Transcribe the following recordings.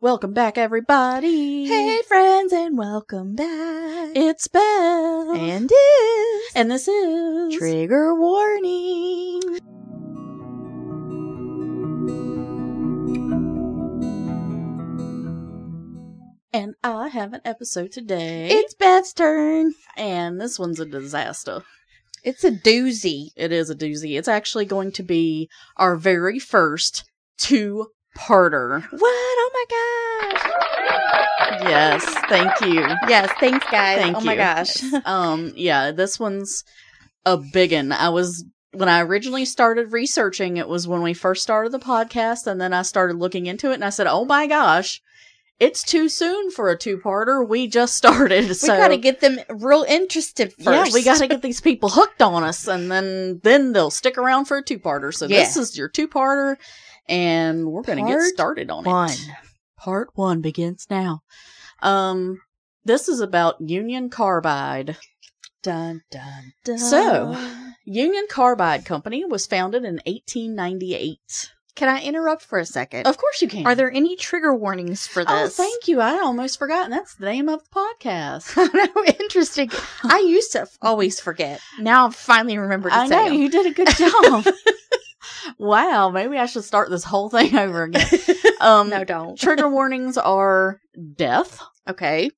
Welcome back, everybody. Hey, friends, and welcome back. It's Belle. And is. And this is... Trigger warning. And I have an episode today. It's Beth's turn. And this one's a disaster. It's a doozy. It is a doozy. It's actually going to be our very first two-parter. What? Oh my gosh. Yes, thank you. Yes, thanks, guys. Thank oh you. My gosh. Yeah, this one's a biggin'. When I originally started researching, it was when we first started the podcast, and then I started looking into it, and I said, oh my gosh, it's too soon for a two-parter. We just started, We gotta get them real interested first. Yeah, we gotta get these people hooked on us, and then they'll stick around for a two-parter. So This is your two-parter, and we're gonna get started on it. Part 1 begins now. This is about Union Carbide. Dun, dun, dun. So, Union Carbide Company was founded in 1898. Can I interrupt for a second? Of course you can. Are there any trigger warnings for this? Oh, thank you. I almost forgot. That's the name of the podcast. No, interesting. I used to always forget. Now I've finally remembered to I say know, them. you did a good job. Wow, maybe I should start this whole thing over again. No, don't. Trigger warnings are death, Okay.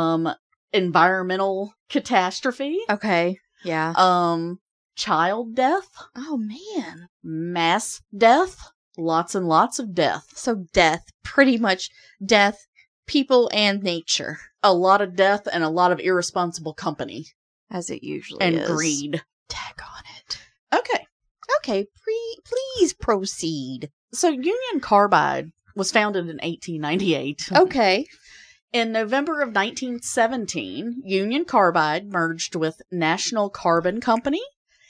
environmental catastrophe, Okay. Yeah. child death, Oh, man. mass death, lots and lots of death. So death. Pretty much death, people, and nature. A lot of death and a lot of irresponsible company. As it usually And is. greed. Tag on it. Okay. Okay. Please proceed. So Union Carbide was founded in 1898. Okay. In November of 1917, Union Carbide merged with National Carbon Company,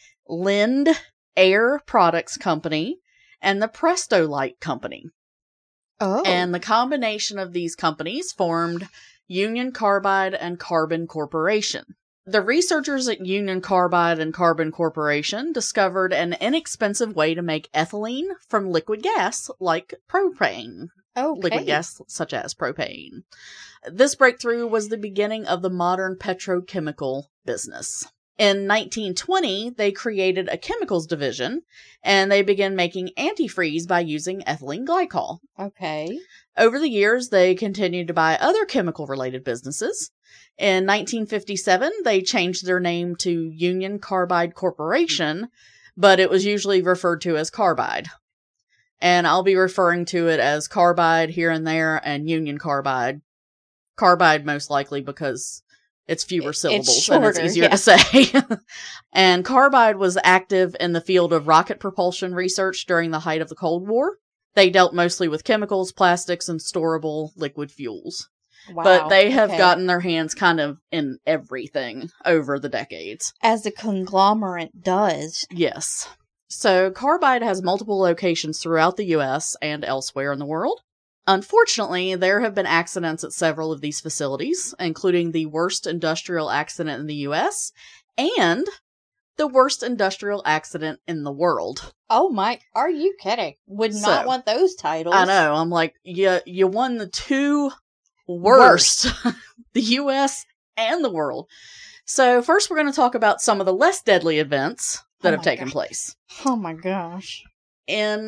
Lind Air Products Company, and the Prestolite Company. Oh. And the combination of these companies formed Union Carbide and Carbon Corporation. The researchers at Union Carbide and Carbon Corporation discovered an inexpensive way to make ethylene from liquid gas like propane. Okay. Liquid gas such as propane. This breakthrough was the beginning of the modern petrochemical business. In 1920, they created a chemicals division, and they began making antifreeze by using ethylene glycol. Okay. Over the years, they continued to buy other chemical-related businesses. In 1957, they changed their name to Union Carbide Corporation, but it was usually referred to as Carbide. And I'll be referring to it as Carbide here and there, and Union Carbide. Carbide most likely because it's fewer syllables and it's easier to say. And Carbide was active in the field of rocket propulsion research during the height of the Cold War. They dealt mostly with chemicals, plastics, and storable liquid fuels. Wow. But they have gotten their hands kind of in everything over the decades. As a conglomerate does. Yes. So Carbide has multiple locations throughout the U.S. and elsewhere in the world. Unfortunately, there have been accidents at several of these facilities, including the worst industrial accident in the U.S. and the worst industrial accident in the world. Oh my, are you kidding? Would not want those titles. I know, I'm like, you won the two worst. The U.S. and the world. So first we're going to talk about some of the less deadly events that have taken place. Oh my gosh. In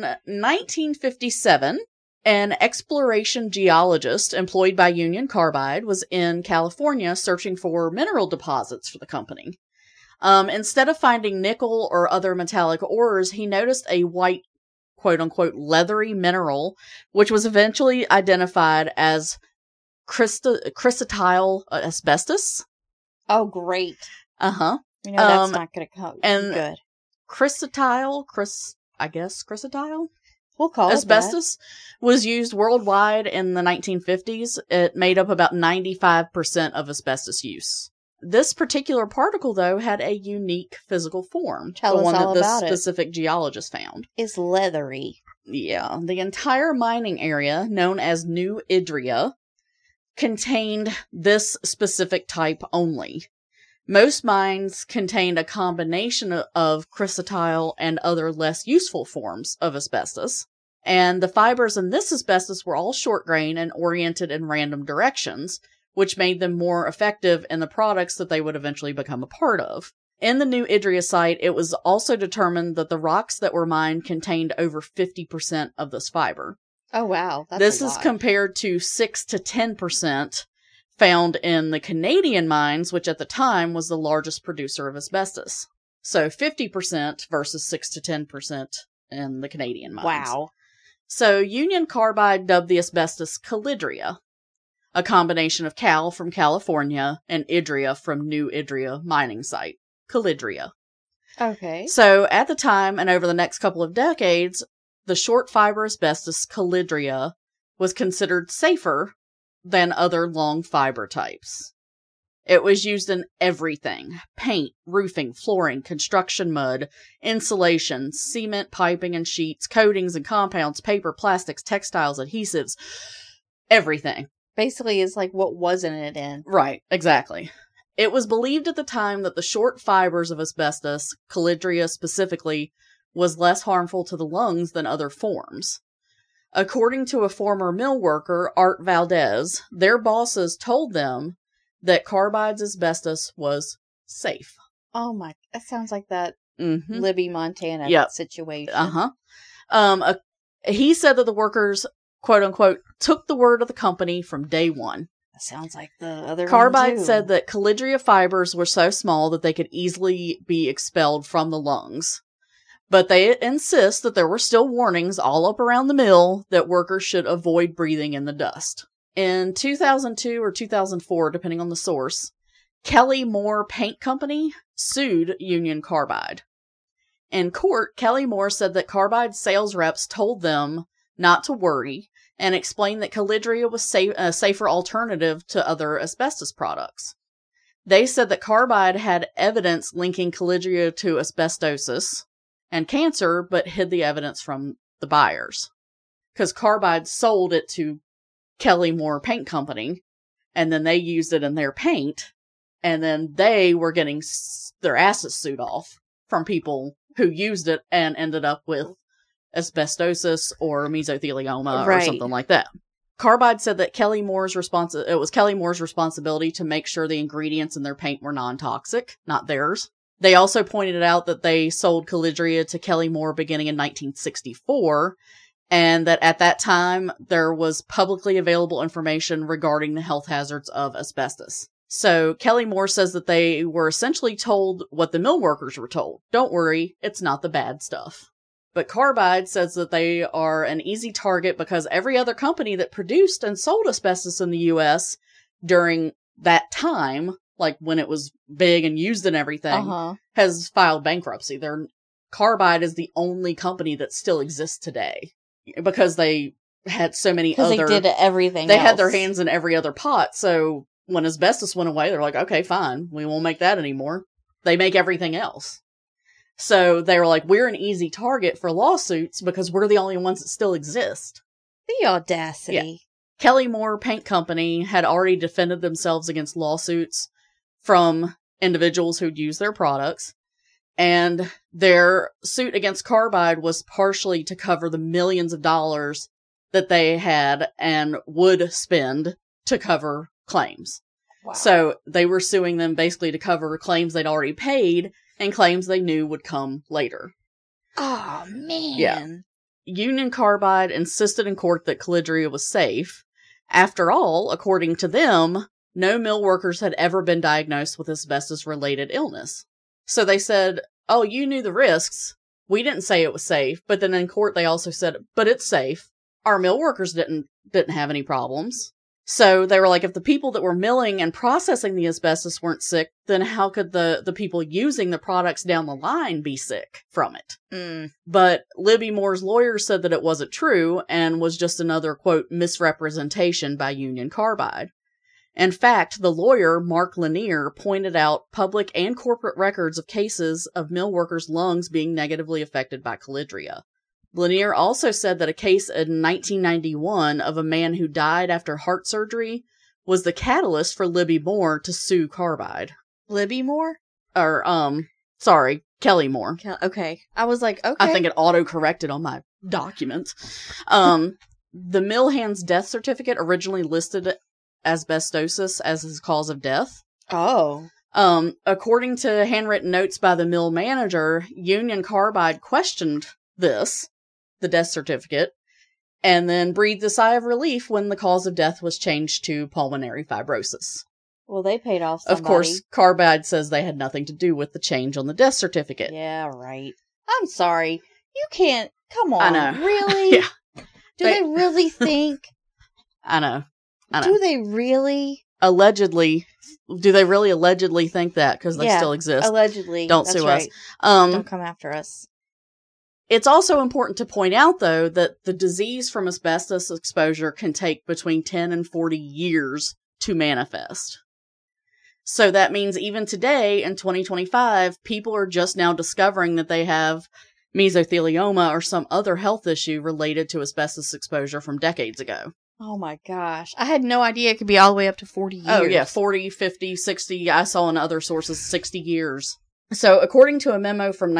1957, an exploration geologist employed by Union Carbide was in California searching for mineral deposits for the company. Instead of finding nickel or other metallic ores, he noticed a white, quote-unquote, leathery mineral, which was eventually identified as chrysotile asbestos. Oh, great. Uh-huh. You know, that's not going to come good. Chrysotile? We'll call asbestos was used worldwide in the 1950s. It made up about 95% of asbestos use. This particular particle, though, had a unique physical form. Tell us all about it. The one that this specific geologist found. It's leathery. Yeah. The entire mining area, known as New Idria, contained this specific type only. Most mines contained a combination of chrysotile and other less useful forms of asbestos. And the fibers in this asbestos were all short grain and oriented in random directions, which made them more effective in the products that they would eventually become a part of. In the New Idria site, it was also determined that the rocks that were mined contained over 50% of this fiber. Oh, wow. This is compared to 6 to 10% found in the Canadian mines, which at the time was the largest producer of asbestos. So 50% versus 6 to 10% in the Canadian mines. Wow. So Union Carbide dubbed the asbestos Calidria, a combination of Cal from California and Idria from New Idria mining site. Calidria. Okay. So at the time and over the next couple of decades, the short fiber asbestos Calidria was considered safer than other long fiber types. It was used in everything: paint, roofing, flooring, construction mud, insulation, cement, piping and sheets, coatings and compounds, paper, plastics, textiles, adhesives, everything. Basically, it's like what wasn't it in? Right, exactly. It was believed at the time that the short fibers of asbestos, Calidria specifically, was less harmful to the lungs than other forms. According to a former mill worker, Art Valdez, their bosses told them that Carbide's asbestos was safe. Oh my, that sounds like that Libby, Montana situation. He said that the workers, quote unquote, took the word of the company from day one. That sounds like the other Carbide one too. said that Calidria fibers were so small that they could easily be expelled from the lungs. But they insist that there were still warnings all up around the mill that workers should avoid breathing in the dust. In 2002 or 2004, depending on the source, Kelly Moore Paint Company sued Union Carbide. In court, Kelly Moore said that Carbide's sales reps told them not to worry and explained that Calidria was a safer alternative to other asbestos products. They said that Carbide had evidence linking Calidria to asbestosis and cancer, but hid the evidence from the buyers. Because Carbide sold it to Kelly Moore Paint Company, and then they used it in their paint, and then they were getting their asses sued off from people who used it and ended up with asbestosis or mesothelioma or something like that. Carbide said that it was Kelly Moore's responsibility to make sure the ingredients in their paint were non-toxic, not theirs. They also pointed out that they sold Calidria to Kelly Moore beginning in 1964, and that at that time there was publicly available information regarding the health hazards of asbestos. So Kelly Moore says that they were essentially told what the mill workers were told. Don't worry, it's not the bad stuff. But Carbide says that they are an easy target because every other company that produced and sold asbestos in the U.S. during that time, like when it was big and used in everything, has filed bankruptcy. Carbide is the only company that still exists today because they had so many other... Because they did everything They else. had their hands in every other pot, so when asbestos went away, they're like, okay, fine, we won't make that anymore. They make everything else. So they were like, we're an easy target for lawsuits because we're the only ones that still exist. The audacity. Yeah. Kelly Moore Paint Company had already defended themselves against lawsuits from individuals who'd used their products, and their suit against Carbide was partially to cover the millions of dollars that they had and would spend to cover claims. Wow. So they were suing them basically to cover claims they'd already paid and claims they knew would come later. Oh, man. Yeah. Union Carbide insisted in court that Calidria was safe. After all, according to them, no mill workers had ever been diagnosed with asbestos-related illness. So they said, oh, you knew the risks. We didn't say it was safe. But then in court they also said, but it's safe. Our mill workers didn't have any problems. So they were like, if the people that were milling and processing the asbestos weren't sick, then how could the people using the products down the line be sick from it? But Libby Moore's lawyer said that it wasn't true and was just another, quote, misrepresentation by Union Carbide. In fact, the lawyer, Mark Lanier, pointed out public and corporate records of cases of mill workers' lungs being negatively affected by Calidria. Lanier also said that a case in 1991 of a man who died after heart surgery was the catalyst for Libby Moore to sue Carbide. Libby Moore? Or, sorry, Kelly Moore. Okay. I was like, okay. I think it auto-corrected on my document. The Milhand's death certificate originally listed asbestosis as his cause of death. Oh. According to handwritten notes by the mill manager, Union Carbide questioned the death certificate, and then breathed a sigh of relief when the cause of death was changed to pulmonary fibrosis. Well, they paid off somebody. Of course, Carbide says they had nothing to do with the change on the death certificate. Yeah, right. I'm sorry. You can't. Come on. I know. Really? Yeah. Do they really think? I know. Do they really? Allegedly. Do they really allegedly think that? Because they still exist. Allegedly. Don't That's sue right. us. Don't come after us. It's also important to point out, though, that the disease from asbestos exposure can take between 10 and 40 years to manifest. So that means even today, in 2025, people are just now discovering that they have mesothelioma or some other health issue related to asbestos exposure from decades ago. Oh my gosh. I had no idea it could be all the way up to 40 years. Oh yeah, 40, 50, 60, I saw in other sources 60 years. So according to a memo from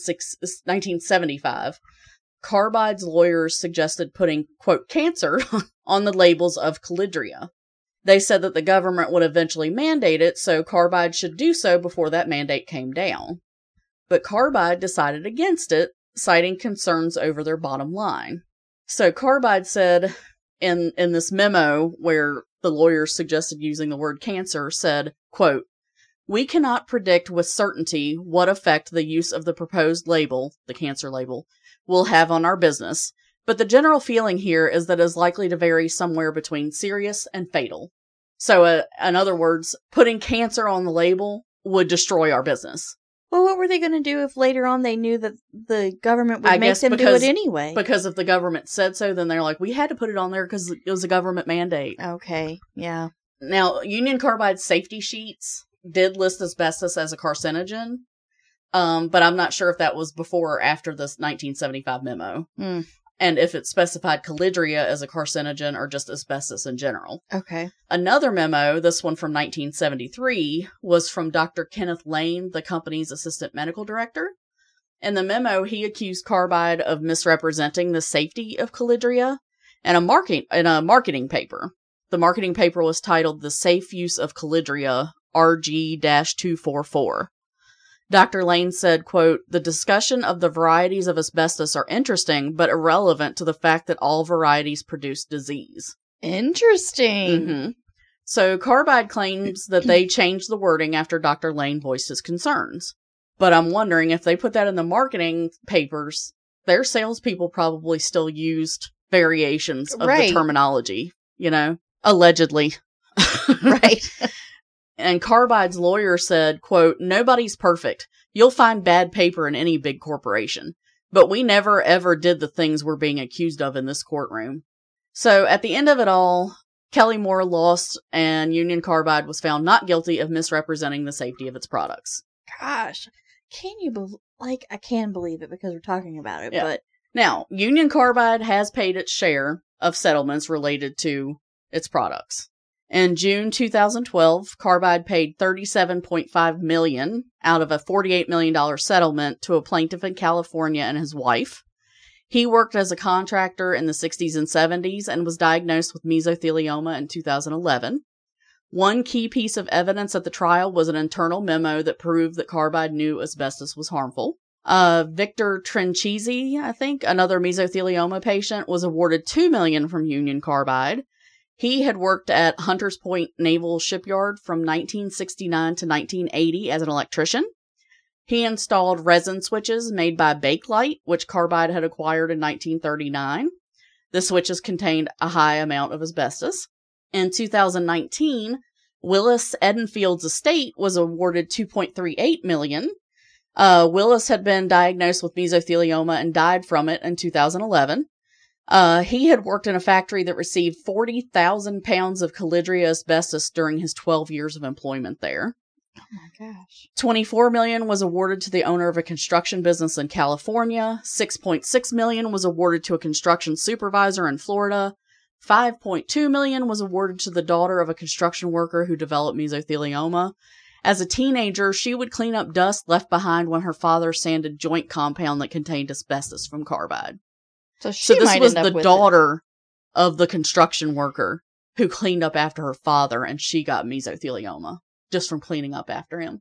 1975, Carbide's lawyers suggested putting, quote, cancer on the labels of Calidria. They said that the government would eventually mandate it, so Carbide should do so before that mandate came down. But Carbide decided against it, citing concerns over their bottom line. So Carbide said in this memo where the lawyers suggested using the word cancer, said, quote, "We cannot predict with certainty what effect the use of the proposed label, the cancer label, will have on our business, but the general feeling here is that it is likely to vary somewhere between serious and fatal." So, in other words, putting cancer on the label would destroy our business. Well, what were they going to do if later on they knew that the government would make them do it anyway? Because if the government said so, then they're like, we had to put it on there because it was a government mandate. Okay, yeah. Now, Union Carbide's safety sheets did list asbestos as a carcinogen, but I'm not sure if that was before or after this 1975 memo. And if it specified Calidria as a carcinogen or just asbestos in general. Okay. Another memo, this one from 1973, was from Dr. Kenneth Lane, the company's assistant medical director. In the memo, he accused Carbide of misrepresenting the safety of Calidria in a marketing paper. The marketing paper was titled The Safe Use of Calidria, RG-244. Dr. Lane said, quote, "The discussion of the varieties of asbestos are interesting, but irrelevant to the fact that all varieties produce disease." Interesting. Mm-hmm. So Carbide claims that they changed the wording after Dr. Lane voiced his concerns. But I'm wondering if they put that in the marketing papers, their salespeople probably still used variations of the terminology, allegedly. Right. And Carbide's lawyer said, quote, "Nobody's perfect. You'll find bad paper in any big corporation. But we never, ever did the things we're being accused of in this courtroom." So at the end of it all, Kelly Moore lost and Union Carbide was found not guilty of misrepresenting the safety of its products. Gosh, can you believe, I can believe it because we're talking about it, yeah. But. Now, Union Carbide has paid its share of settlements related to its products. In June 2012, Carbide paid $37.5 million out of a $48 million settlement to a plaintiff in California and his wife. He worked as a contractor in the 60s and 70s and was diagnosed with mesothelioma in 2011. One key piece of evidence at the trial was an internal memo that proved that Carbide knew asbestos was harmful. Victor Trinchisi, I think, another mesothelioma patient, was awarded $2 million from Union Carbide. He had worked at Hunters Point Naval Shipyard from 1969 to 1980 as an electrician. He installed resin switches made by Bakelite, which Carbide had acquired in 1939. The switches contained a high amount of asbestos. In 2019, Willis Edenfield's estate was awarded $2.38 million. Willis had been diagnosed with mesothelioma and died from it in 2011. He had worked in a factory that received 40,000 pounds of Calidria asbestos during his 12 years of employment there. Oh my gosh. $24 million was awarded to the owner of a construction business in California. $6.6 million was awarded to a construction supervisor in Florida. $5.2 million was awarded to the daughter of a construction worker who developed mesothelioma. As a teenager, she would clean up dust left behind when her father sanded joint compound that contained asbestos from Carbide. So she this might was end up the with daughter of the construction worker who cleaned up after her father, and she got mesothelioma just from cleaning up after him.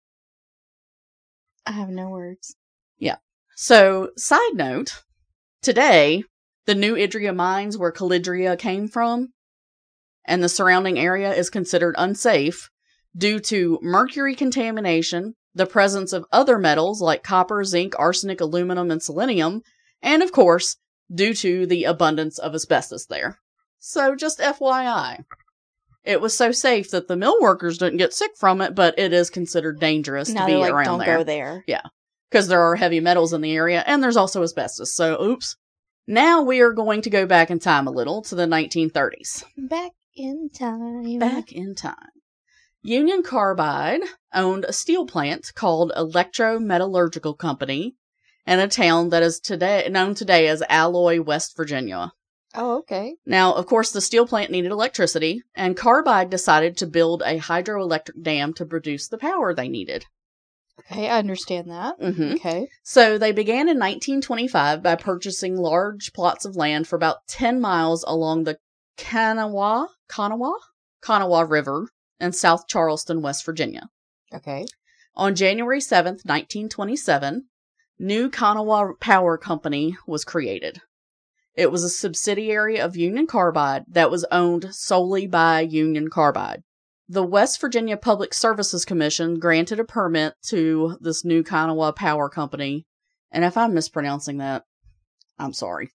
I have no words. Yeah. So, side note, today, the New Idria mines where Calidria came from and the surrounding area is considered unsafe due to mercury contamination, the presence of other metals like copper, zinc, arsenic, aluminum, and selenium, and of course, due to the abundance of asbestos there. So just FYI. It was so safe that the mill workers didn't get sick from it, but it is considered dangerous to be around don't there. go there. Yeah. Because there are heavy metals in the area, and there's also asbestos, so oops. Now we are going to go back in time a little to the 1930s. Back in time. Back in time. Union Carbide owned a steel plant called Electro-Metallurgical Company in a town that is known today as Alloy, West Virginia. Oh, okay. Now, of course, the steel plant needed electricity, and Carbide decided to build a hydroelectric dam to produce the power they needed. Okay, I understand that. Mm-hmm. Okay. So they began in 1925 by purchasing large plots of land for about 10 miles along the Kanawha River in South Charleston, West Virginia. Okay. On January 7th, 1927, New Kanawha Power Company was created. It was a subsidiary of Union Carbide that was owned solely by Union Carbide. The West Virginia Public Services Commission granted a permit to this New Kanawha Power Company, and if I'm mispronouncing that, I'm sorry.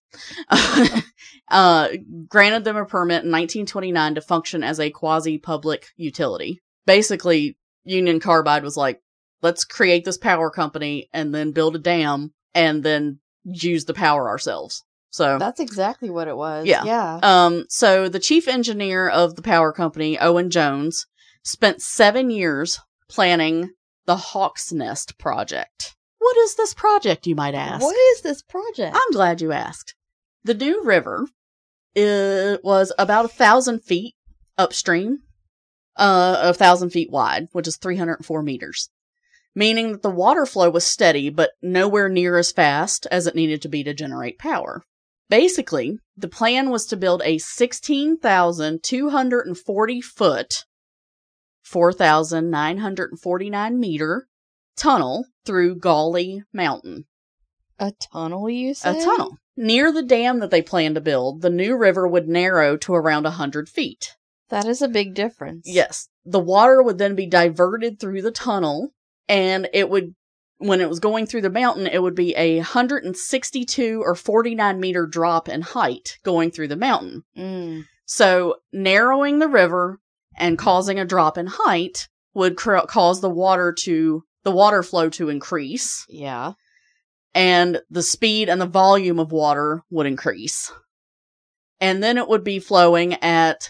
Granted them a permit in 1929 to function as a quasi-public utility. Basically, Union Carbide was like, let's create this power company and then build a dam and then use the power ourselves. So that's exactly what it was. Yeah. Yeah. So the chief engineer of the power company, Owen Jones, spent 7 years planning the Hawk's Nest project. What is this project, you might ask? What is this project? I'm glad you asked. The New River was about 1,000 feet upstream, 1,000 feet wide, which is 304 meters. Meaning that the water flow was steady, but nowhere near as fast as it needed to be to generate power. Basically, the plan was to build a 16,240 foot, 4,949 meter tunnel through Gauley Mountain. A tunnel, you said? A tunnel. Near the dam that they planned to build, the New River would narrow to around 100 feet. That is a big difference. Yes. The water would then be diverted through the tunnel, and it would, when it was going through the mountain, it would be a 162 or 49 meter drop in height going through the mountain. Mm. So narrowing the river and causing a drop in height would cause the water flow to increase. Yeah. And the speed and the volume of water would increase. And then it would be flowing at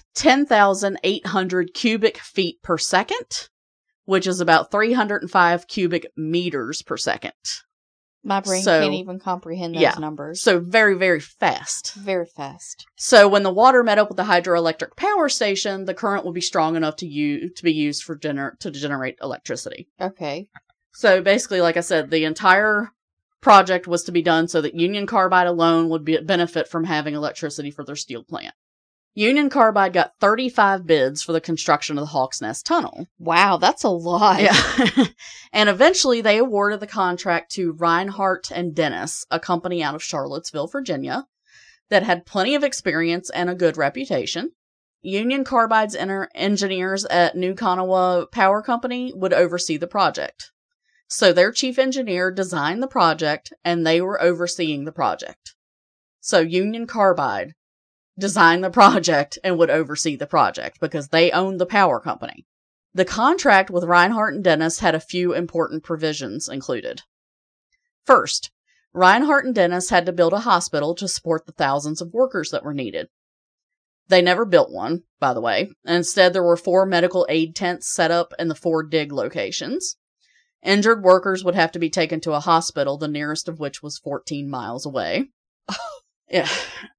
10,800 cubic feet per second, which is about 305 cubic meters per second. My brain can't even comprehend those numbers. So very, very fast. Very fast. So when the water met up with the hydroelectric power station, the current would be strong enough to be used for to generate electricity. Okay. So basically, like I said, the entire project was to be done so that Union Carbide alone would benefit from having electricity for their steel plant. Union Carbide got 35 bids for the construction of the Hawk's Nest Tunnel. Wow, that's a lot. Yeah. And eventually they awarded the contract to Reinhardt and Dennis, a company out of Charlottesville, Virginia, that had plenty of experience and a good reputation. Union Carbide's engineers at New Kanawha Power Company would oversee the project. So their chief engineer designed the project, and they were overseeing the project. So Union Carbide designed the project and would oversee the project because they owned the power company. The contract with Reinhardt and Dennis had a few important provisions included. First, Reinhardt and Dennis had to build a hospital to support the thousands of workers that were needed. They never built one, by the way. Instead, there were 4 medical aid tents set up in the 4 dig locations. Injured workers would have to be taken to a hospital, the nearest of which was 14 miles away. Yeah.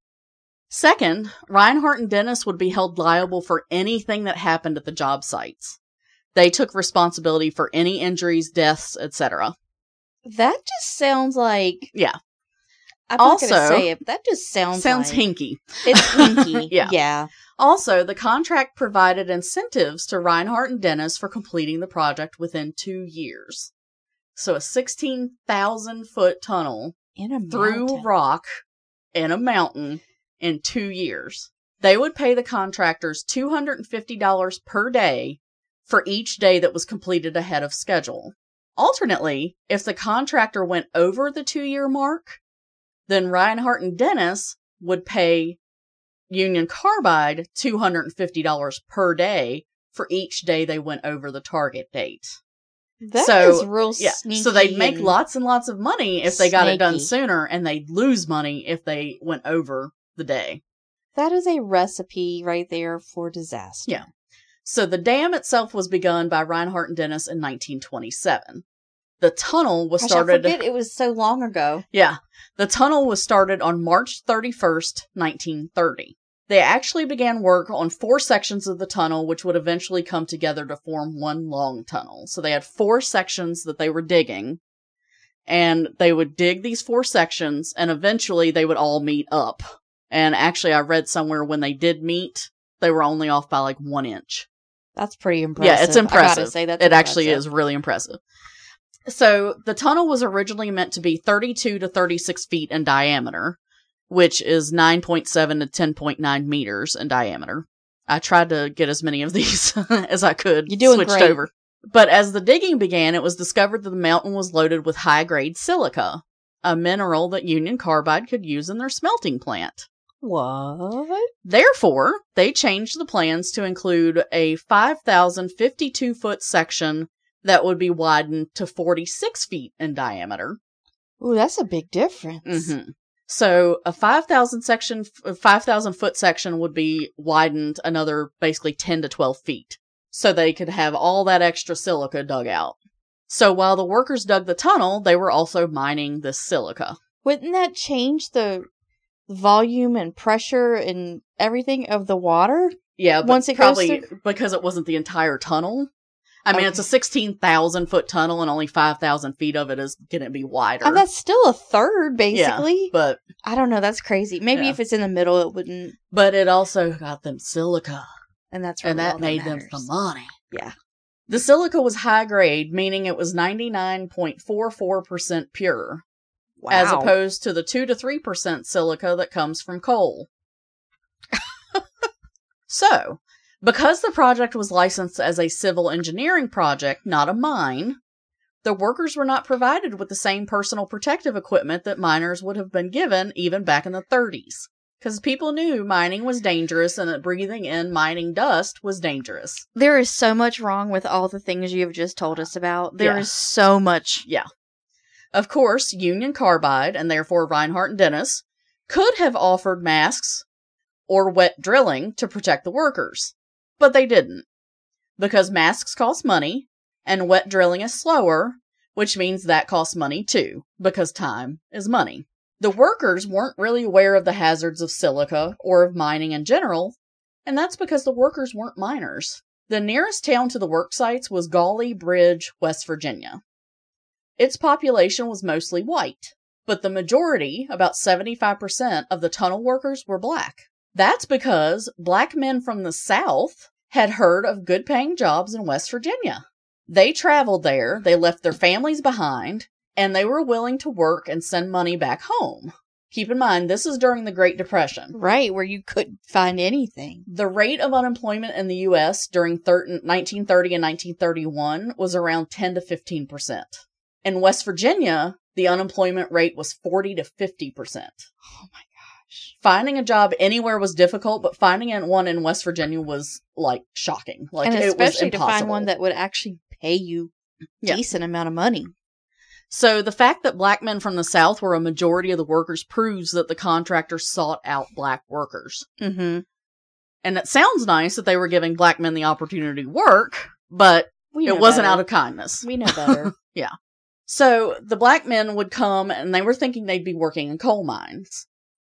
Second, Reinhardt and Dennis would be held liable for anything that happened at the job sites. They took responsibility for any injuries, deaths, etc. That just sounds like... Yeah. I'm not Also- going to say it, but that just sounds like... hinky. It's hinky. Yeah. Yeah. Also, the contract provided incentives to Reinhardt and Dennis for completing the project within 2 years. So a 16,000-foot tunnel In a through mountain. rock in a mountain in 2 years. They would pay the contractors $250 per day for each day that was completed ahead of schedule. Alternately, if the contractor went over the 2-year mark, then Reinhardt and Dennis would pay Union Carbide $250 per day for each day they went over the target date. That So, is real Yeah, sneaky. so they'd make and- lots and lots of money if they got it done Snaky. sooner, and they'd lose money if they went over the day. That is a recipe right there for disaster. Yeah. So the dam itself was begun by Reinhardt and Dennis in 1927. The tunnel was Gosh, started. I forget it was so long ago. Yeah. The tunnel was started on March 31st, 1930. They actually began work on 4 sections of the tunnel, which would eventually come together to form one long tunnel. So they had 4 sections that they were digging, and they would dig these 4 sections, and eventually they would all meet up. And actually, I read somewhere when they did meet, they were only off by like 1 inch. That's pretty impressive. Yeah, it's impressive. I gotta say, that's it actually impressive. is really impressive. So the tunnel was originally meant to be 32 to 36 feet in diameter, which is 9.7 to 10.9 meters in diameter. I tried to get as many of these as I could. You're doing switched great. over. But as the digging began, it was discovered that the mountain was loaded with high-grade silica, a mineral that Union Carbide could use in their smelting plant. What? Therefore, they changed the plans to include a 5,052-foot section that would be widened to 46 feet in diameter. Ooh, that's a big difference. Mm-hmm. So a 5,000-foot section would be widened another basically 10 to 12 feet. So they could have all that extra silica dug out. So while the workers dug the tunnel, they were also mining this silica. Wouldn't that change the volume and pressure and everything of the water? Yeah, but Once it goes probably through- because it wasn't the entire tunnel. I mean, Okay. it's a 16,000-foot tunnel, and only 5,000 feet of it is going to be wider. And that's still a third, basically. but I don't know. That's crazy. Maybe Yeah. if it's in the middle, it wouldn't. it also got them silica, And that's really and all that made them matters. some money. Yeah. The silica was high grade, meaning it was 99.44% pure, Wow. as opposed to the 2 to 3% silica that comes from coal. So, because the project was licensed as a civil engineering project, not a mine, the workers were not provided with the same personal protective equipment that miners would have been given even back in the 30s. Because people knew mining was dangerous and that breathing in mining dust was dangerous. There is so much wrong with all the things you have just told us about. There Yeah. is so much. Yeah. Of course, Union Carbide, and therefore Reinhardt and Dennis, could have offered masks or wet drilling to protect the workers. But they didn't. Because masks cost money, and wet drilling is slower, which means that costs money too, because time is money. The workers weren't really aware of the hazards of silica or of mining in general, and that's because the workers weren't miners. The nearest town to the work sites was Gauley Bridge, West Virginia. Its population was mostly white, but the majority, about 75% of the tunnel workers, were black. That's because black men from the South had heard of good-paying jobs in West Virginia. They traveled there, they left their families behind, and they were willing to work and send money back home. Keep in mind, this is during the Great Depression. Right, where you couldn't find anything. The rate of unemployment in the U.S. during 1930 and 1931 was around 10 to 15%. In West Virginia, the unemployment rate was 40 to 50%. Oh my gosh. Finding a job anywhere was difficult, but finding one in West Virginia was, like, shocking. Like, And it was especially to find impossible. one that would actually pay you Yeah. decent amount of money. So the fact that black men from the South were a majority of the workers proves that the contractors sought out black workers. Mm-hmm. And it sounds nice that they were giving black men the opportunity to work, but it wasn't out of kindness. We know better. So the black men would come and they were thinking they'd be working in coal mines.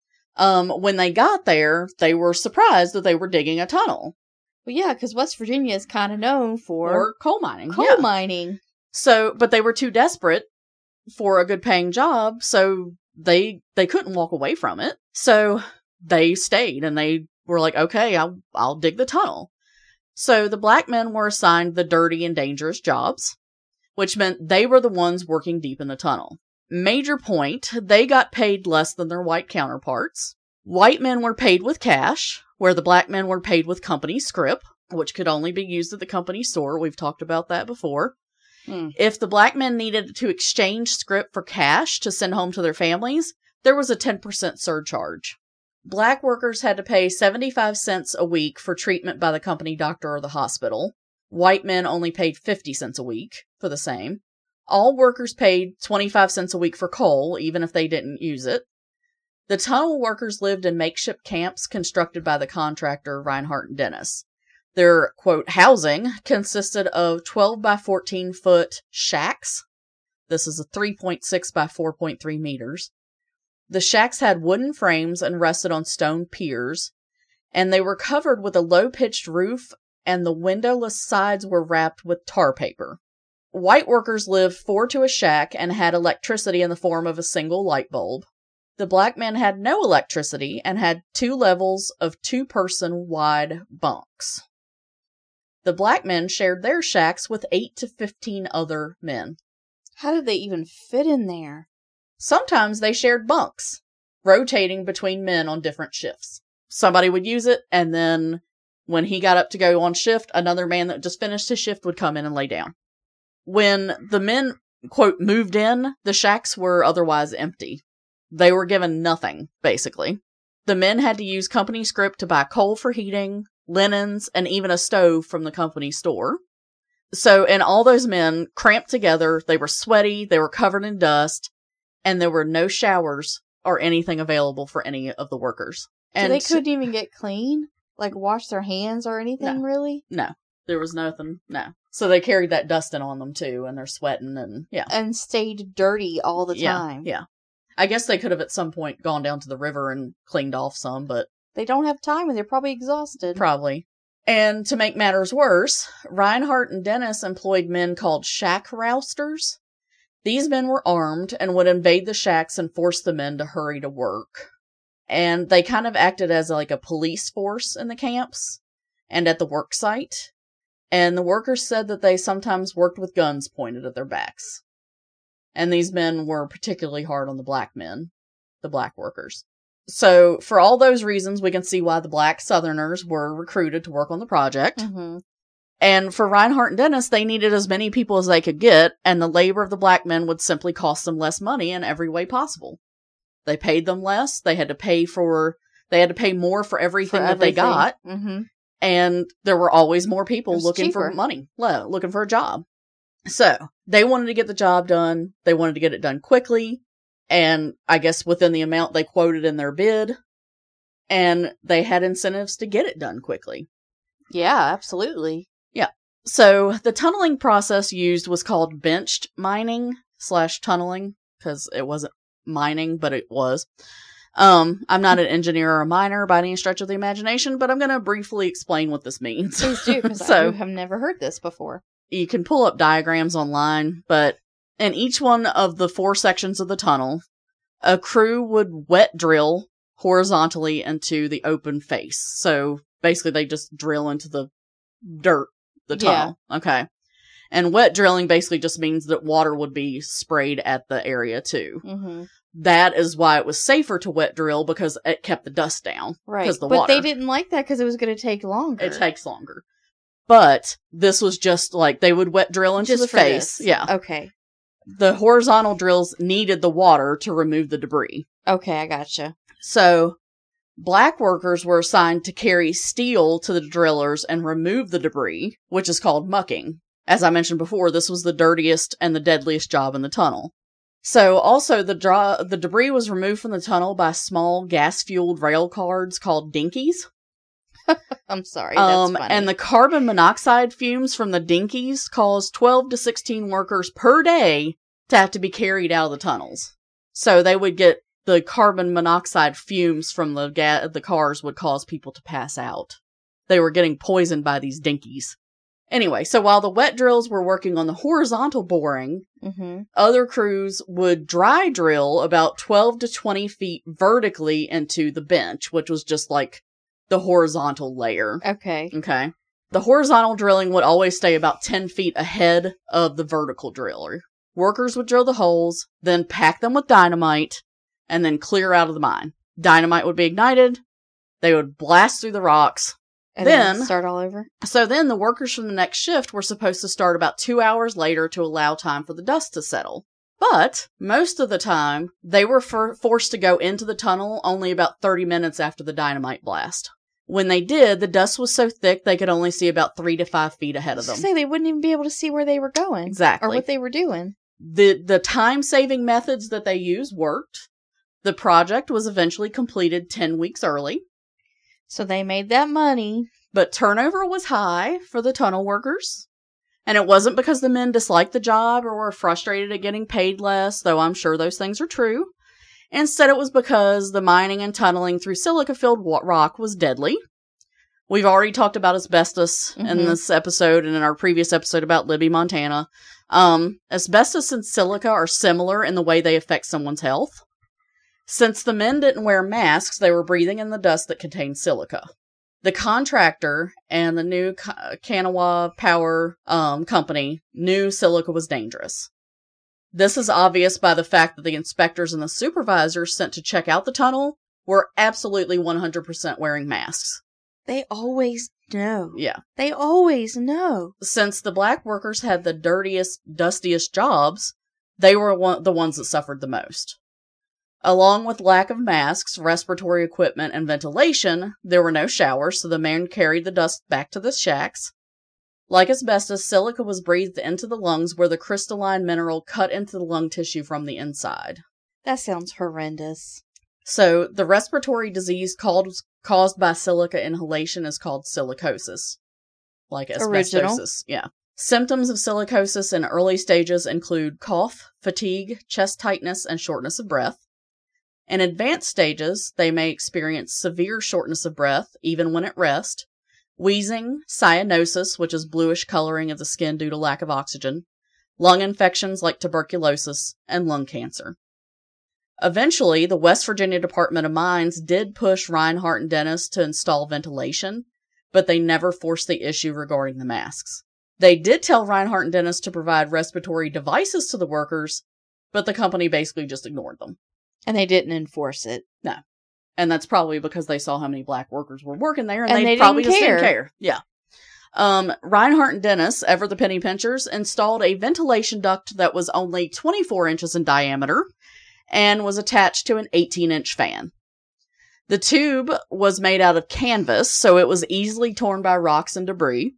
When they got there, they were surprised that they were digging a tunnel Well, yeah, because West Virginia is kind of known for or coal mining. coal Yeah. mining. So, but they were too desperate for a good paying job, so they couldn't walk away from it. So they stayed and they were like, okay, I'll dig the tunnel. So the black men were assigned the dirty and dangerous jobs, which meant they were the ones working deep in the tunnel. Major point, they got paid less than their white counterparts. White men were paid with cash, where the black men were paid with company scrip, which could only be used at the company store. We've talked about that before. If the black men needed to exchange scrip for cash to send home to their families, there was a 10% surcharge. Black workers had to pay 75 cents a week for treatment by the company doctor or the hospital. White men only paid 50 cents a week for the same. All workers paid 25 cents a week for coal, even if they didn't use it. The tunnel workers lived in makeshift camps constructed by the contractor Reinhardt and Dennis. Their, quote, housing consisted of 12 by 14 foot shacks. This is a 3.6 by 4.3 meters. The shacks had wooden frames and rested on stone piers, and they were covered with a low-pitched roof, and the windowless sides were wrapped with tar paper. White workers lived 4 to a shack and had electricity in the form of a single light bulb. The black men had no electricity and had 2 levels of 2-person wide bunks. The black men shared their shacks with 8 to 15 other men. How did they even fit in there? Sometimes they shared bunks, rotating between men on different shifts. Somebody would use it, and then when he got up to go on shift, another man that just finished his shift would come in and lay down. When the men, quote, moved in, the shacks were otherwise empty. They were given nothing, basically. The men had to use company scrip to buy coal for heating, linens, and even a stove from the company store. So, and all those men cramped together, they were sweaty, they were covered in dust, and there were no showers or anything available for any of the workers. So they couldn't even get clean? Like wash their hands or anything, really? No. There was nothing. No. So they carried that dusting on them, too, and they're sweating and, yeah. And stayed dirty all the time. Yeah. I guess they could have at some point gone down to the river and cleaned off some, but... They don't have time and they're probably exhausted. Probably. And to make matters worse, Reinhardt and Dennis employed men called shack rousters. These men were armed and would invade the shacks and force the men to hurry to work. And they kind of acted as like a police force in the camps and at the work site. And the workers said that they sometimes worked with guns pointed at their backs. And these men were particularly hard on the black men, the black workers. So, for all those reasons, we can see why the black Southerners were recruited to work on the project. Mm-hmm. And for Reinhardt and Dennis, they needed as many people as they could get, and the labor of the black men would simply cost them less money in every way possible. They paid them less, they had to pay more for everything that they got, mm-hmm. and there were always more people looking cheaper. for money, looking for a job. So, they wanted to get the job done, they wanted to get it done quickly, and I guess within the amount they quoted in their bid, and they had incentives to get it done quickly. Yeah, absolutely. Yeah. So, the tunneling process used was called benched mining / tunneling, because it wasn't mining, but it was. I'm not an engineer or a miner by any stretch of the imagination, but I'm going to briefly explain what this means. Please do, because I have never heard this before. You can pull up diagrams online, but in each one of the 4 sections of the tunnel, a crew would wet drill horizontally into the open face. So basically they just drill into the dirt, the tunnel. Yeah. Okay. And wet drilling basically just means that water would be sprayed at the area too. Mm-hmm. That is why it was safer to wet drill, because it kept the dust down. Right. Because the but water. They didn't like that because it was going to take longer. It takes longer. But this was just like they would wet drill into just the face. This. Yeah. Okay. The horizontal drills needed the water to remove the debris. Okay, I gotcha. So, black workers were assigned to carry steel to the drillers and remove the debris, which is called mucking. As I mentioned before, this was the dirtiest and the deadliest job in the tunnel. So, also, the debris was removed from the tunnel by small gas-fueled rail cars called dinkies. I'm sorry, that's funny. And the carbon monoxide fumes from the dinkies caused 12 to 16 workers per day to have to be carried out of the tunnels. So they would get the carbon monoxide fumes from the cars would cause people to pass out. They were getting poisoned by these dinkies. Anyway, so while the wet drills were working on the horizontal boring, other crews would dry drill about 12 to 20 feet vertically into the bench, which was just like the horizontal layer. Okay. Okay. The horizontal drilling would always stay about 10 feet ahead of the vertical driller. Workers would drill the holes, then pack them with dynamite, and then clear out of the mine. Dynamite would be ignited. They would blast through the rocks. And then start all over? So then the workers from the next shift were supposed to start about 2 hours later to allow time for the dust to settle. But most of the time, they were forced to go into the tunnel only about 30 minutes after the dynamite blast. When they did, the dust was so thick they could only see about 3 to 5 feet ahead of them. Say they wouldn't even be able to see where they were going. Exactly. Or what they were doing. The time-saving methods that they used worked. The project was eventually completed 10 weeks early. So they made that money. But turnover was high for the tunnel workers. And it wasn't because the men disliked the job or were frustrated at getting paid less, though I'm sure those things are true. Instead, it was because the mining and tunneling through silica-filled rock was deadly. We've already talked about asbestos in this episode and in our previous episode about Libby, Montana. Asbestos and silica are similar in the way they affect someone's health. Since the men didn't wear masks, they were breathing in the dust that contained silica. The contractor and the new Kanawha Power company knew silica was dangerous. This is obvious by the fact that the inspectors and the supervisors sent to check out the tunnel were absolutely 100% wearing masks. They always know. Yeah. They always know. Since the black workers had the dirtiest, dustiest jobs, they were the ones that suffered the most. Along with lack of masks, respiratory equipment, and ventilation, there were no showers, so the men carried the dust back to the shacks. Like asbestos, silica was breathed into the lungs where the crystalline mineral cut into the lung tissue from the inside. That sounds horrendous. So, the respiratory disease caused by silica inhalation is called silicosis. Like asbestosis. Original. Yeah. Symptoms of silicosis in early stages include cough, fatigue, chest tightness, and shortness of breath. In advanced stages, they may experience severe shortness of breath, even when at rest, wheezing, cyanosis, which is bluish coloring of the skin due to lack of oxygen, lung infections like tuberculosis, and lung cancer. Eventually, the West Virginia Department of Mines did push Reinhardt and Dennis to install ventilation, but they never forced the issue regarding the masks. They did tell Reinhardt and Dennis to provide respiratory devices to the workers, but the company basically just ignored them. And they didn't enforce it. No. And that's probably because they saw how many black workers were working there, and And they they probably didn't just didn't care. care. Yeah. Reinhardt and Dennis, ever the penny pinchers, installed a ventilation duct that was only 24 inches in diameter and was attached to an 18-inch fan. The tube was made out of canvas, so it was easily torn by rocks and debris.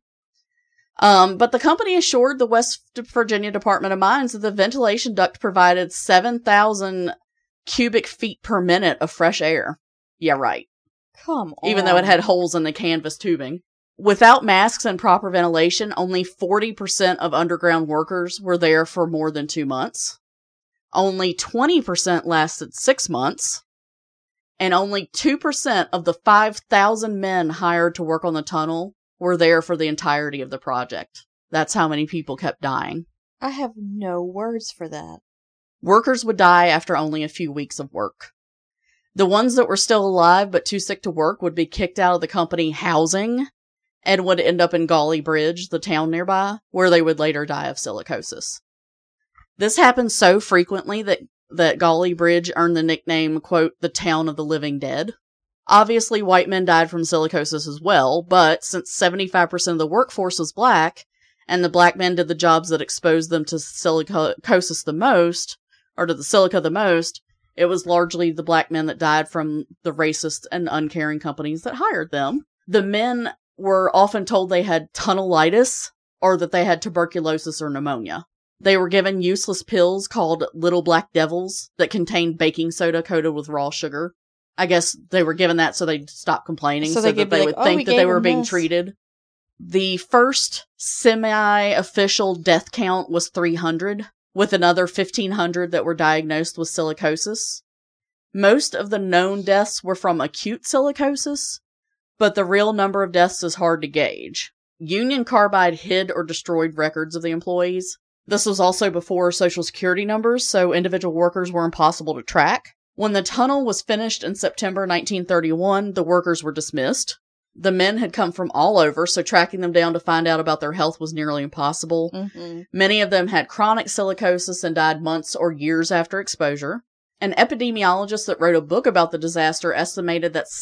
But the company assured the West Virginia Department of Mines that the ventilation duct provided 7,000 cubic feet per minute of fresh air. Yeah, right. Come on. Even though it had holes in the canvas tubing. Without masks and proper ventilation, only 40% of underground workers were there for more than 2 months. Only 20% lasted 6 months. And only 2% of the 5,000 men hired to work on the tunnel were there for the entirety of the project. That's how many people kept dying. I have no words for that. Workers would die after only a few weeks of work. The ones that were still alive but too sick to work would be kicked out of the company housing and would end up in Gauley Bridge, the town nearby, where they would later die of silicosis. This happened so frequently that Gauley Bridge earned the nickname, quote, the town of the living dead. Obviously, white men died from silicosis as well, but since 75% of the workforce was black, and the black men did the jobs that exposed them to silicosis the most, or to the silica the most, it was largely the black men that died from the racist and uncaring companies that hired them. The men were often told they had tunnelitis, or that they had tuberculosis or pneumonia. They were given useless pills called Little Black Devils that contained baking soda coated with raw sugar. I guess they were given that so they'd stop complaining, so that they would think that they were being treated. The first semi-official death count was 300, with another 1,500 that were diagnosed with silicosis. Most of the known deaths were from acute silicosis, but the real number of deaths is hard to gauge. Union Carbide hid or destroyed records of the employees. This was also before Social Security numbers, so individual workers were impossible to track. When the tunnel was finished in September 1931, the workers were dismissed. The men had come from all over, so tracking them down to find out about their health was nearly impossible. Mm-hmm. Many of them had chronic silicosis and died months or years after exposure. An epidemiologist that wrote a book about the disaster estimated that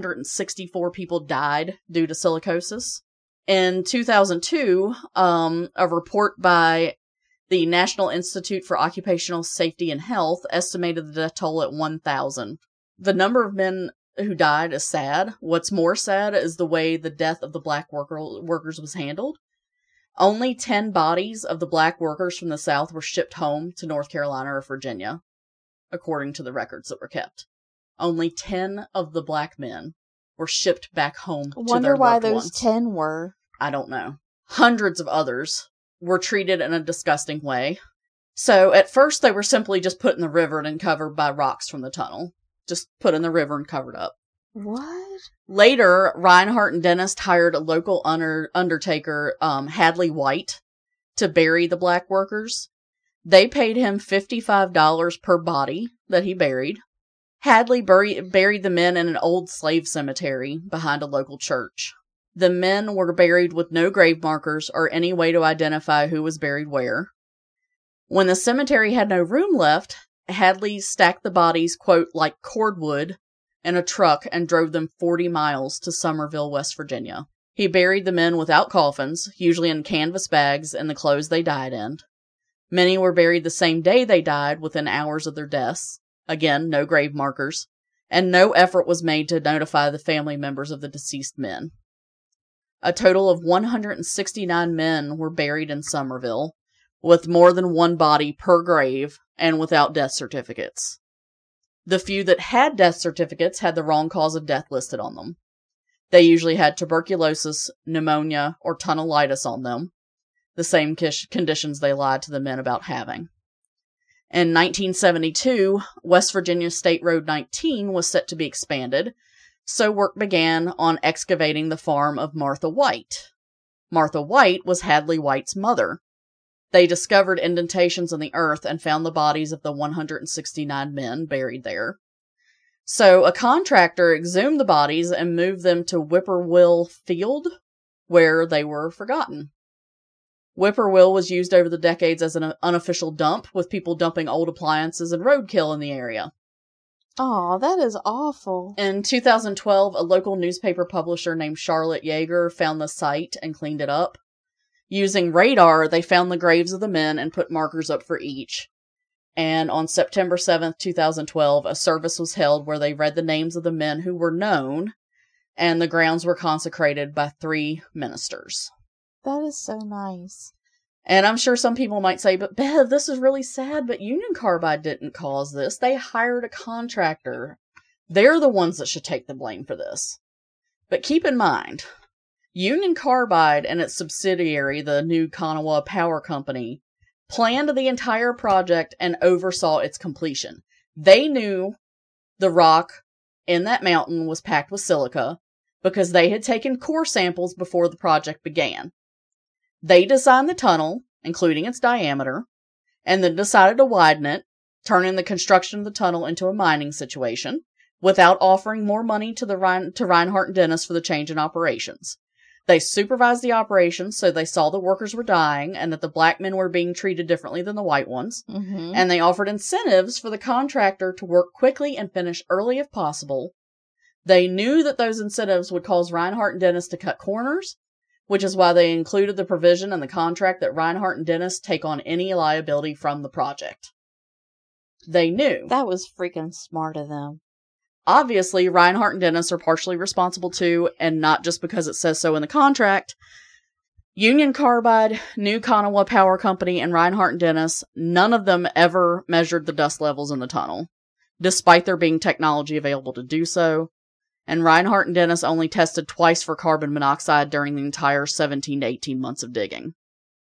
764 people died due to silicosis. In 2002, a report by the National Institute for Occupational Safety and Health estimated the death toll at 1,000. The number of men who died is sad. What's more sad is the way the death of the black workers was handled. Only 10 bodies of the black workers from the South were shipped home to North Carolina or Virginia, according to the records that were kept. Only 10 of the black men were shipped back home to their loved ones. Wonder why those 10 were. I don't know. Hundreds of others were treated in a disgusting way. So at first they were simply just put in the river and covered by rocks from the tunnel. Just put in the river and covered up. What? Later, Reinhardt and Dennis hired a local undertaker, Hadley White, to bury the black workers. They paid him $55 per body that he buried. Hadley buried the men in an old slave cemetery behind a local church. The men were buried with no grave markers or any way to identify who was buried where. When the cemetery had no room left, Hadley stacked the bodies, quote, like cordwood, in a truck and drove them 40 miles to Somerville, West Virginia. He buried the men without coffins, usually in canvas bags and the clothes they died in. Many were buried the same day they died, within hours of their deaths. Again, no grave markers. And no effort was made to notify the family members of the deceased men. A total of 169 men were buried in Somerville, with more than one body per grave and without death certificates. The few that had death certificates had the wrong cause of death listed on them. They usually had tuberculosis, pneumonia, or tunnelitis on them, the same conditions they lied to the men about having. In 1972, West Virginia State Road 19 was set to be expanded, so work began on excavating the farm of Martha White. Martha White was Hadley White's mother. They discovered indentations in the earth and found the bodies of the 169 men buried there. So a contractor exhumed the bodies and moved them to Whippoorwill Field, where they were forgotten. Whippoorwill was used over the decades as an unofficial dump, with people dumping old appliances and roadkill in the area. Oh, that is awful. In 2012, a local newspaper publisher named Charlotte Yeager found the site and cleaned it up. Using radar, they found the graves of the men and put markers up for each. And on September 7th, 2012, a service was held where they read the names of the men who were known, and the grounds were consecrated by 3 ministers. That is so nice. And I'm sure some people might say, but Bev, this is really sad, but Union Carbide didn't cause this. They hired a contractor. They're the ones that should take the blame for this. But keep in mind, Union Carbide and its subsidiary, the New Kanawha Power Company, planned the entire project and oversaw its completion. They knew the rock in that mountain was packed with silica because they had taken core samples before the project began. They designed the tunnel, including its diameter, and then decided to widen it, turning the construction of the tunnel into a mining situation, without offering more money to Reinhardt and Dennis for the change in operations. They supervised the operations, so they saw the workers were dying and that the black men were being treated differently than the white ones. Mm-hmm. And they offered incentives for the contractor to work quickly and finish early if possible. They knew that those incentives would cause Reinhardt and Dennis to cut corners, which is why they included the provision in the contract that Reinhardt and Dennis take on any liability from the project. They knew. That was freaking smart of them. Obviously, Reinhardt and Dennis are partially responsible too, and not just because it says so in the contract. Union Carbide, New Kanawha Power Company, and Reinhardt and Dennis, none of them ever measured the dust levels in the tunnel, despite there being technology available to do so. And Reinhardt and Dennis only tested twice for carbon monoxide during the entire 17 to 18 months of digging.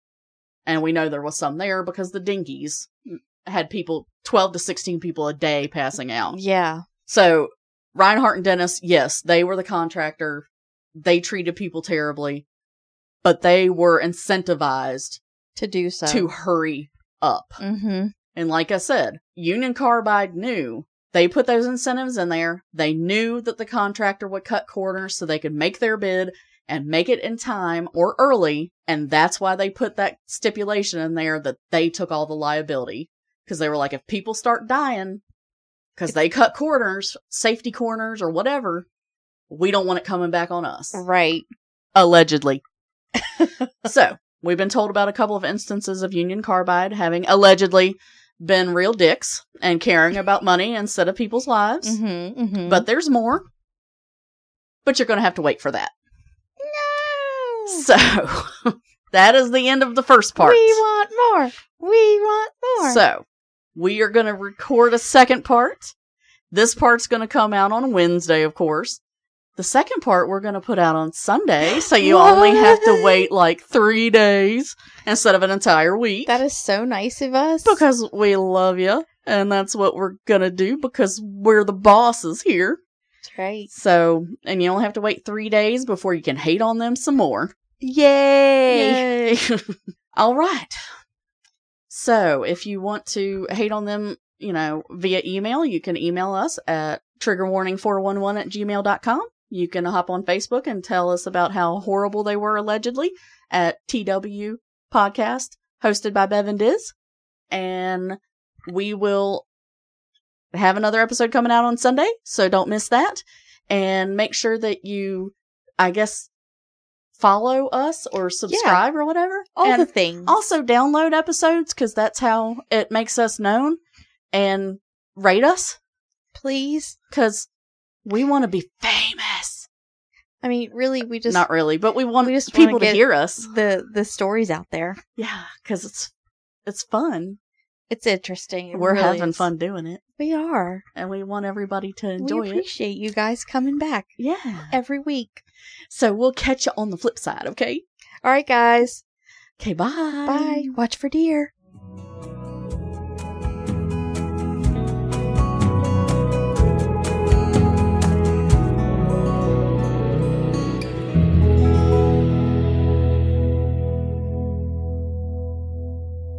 And we know there was some there because the dinghies had 12 to 16 people a day passing out. Yeah. So, Reinhardt and Dennis, yes, they were the contractor. They treated people terribly. but they were incentivized To do so. to hurry up. Mm-hmm. And like I said, Union Carbide knew they put those incentives in there. They knew that the contractor would cut corners so they could make their bid and make it in time or early. And that's why they put that stipulation in there that they took all the liability. Because they were like, if people start dying because they cut corners, safety corners or whatever, we don't want it coming back on us. Right. Allegedly. So, we've been told about a couple of instances of Union Carbide having allegedly been real dicks and caring about money instead of people's lives. Mm-hmm, mm-hmm. But there's more. But you're going to have to wait for that. No! So, that is the end of the first part. We want more! We want more! So, we are going to record a second part. This part's going to come out on Wednesday, of course. The second part we're going to put out on Sunday, so you only have to wait like 3 days instead of an entire week. That is so nice of us. Because we love you, and that's what we're going to do because we're the bosses here. That's right. So, and you only have to wait 3 days before you can hate on them some more. Yay! Yay! All right. So, if you want to hate on them, via email, you can email us at triggerwarning411@gmail.com. You can hop on Facebook and tell us about how horrible they were allegedly at TW Podcast, hosted by Bev and Diz. And we will have another episode coming out on Sunday, so don't miss that. And make sure that you, follow us or subscribe or whatever. All the things. Also download episodes, because that's how it makes us known. And rate us. Please. Because we want to be famous. I mean, really, we just... Not really, but we want just people wanna to hear us. The stories out there. Yeah, because it's fun. It's interesting. We're really having is. fun doing it. We are. And we want everybody to enjoy We it. appreciate you guys coming back Yeah. every week. So we'll catch you on the flip side, okay? All right, guys. Okay, bye. Bye. Watch for deer.